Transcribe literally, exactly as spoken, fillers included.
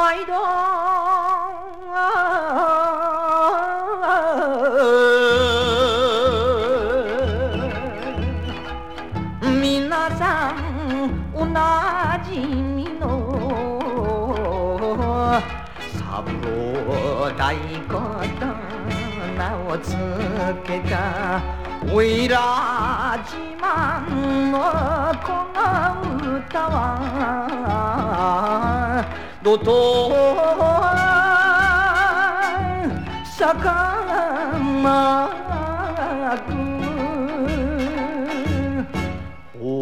毎度皆さんおなじみの三郎太鼓と名をつけたおいら自慢のこの歌はどとさかま